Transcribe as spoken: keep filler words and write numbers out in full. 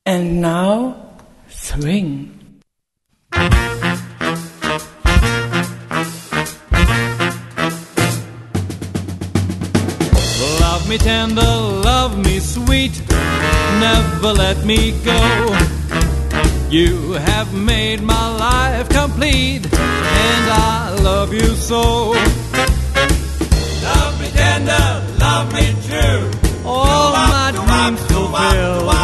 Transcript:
And now, swing. Love me tender, love me sweet, never let me go. You have made my life complete, and I love you so. Love me tender, love me true, all my dreams fulfill.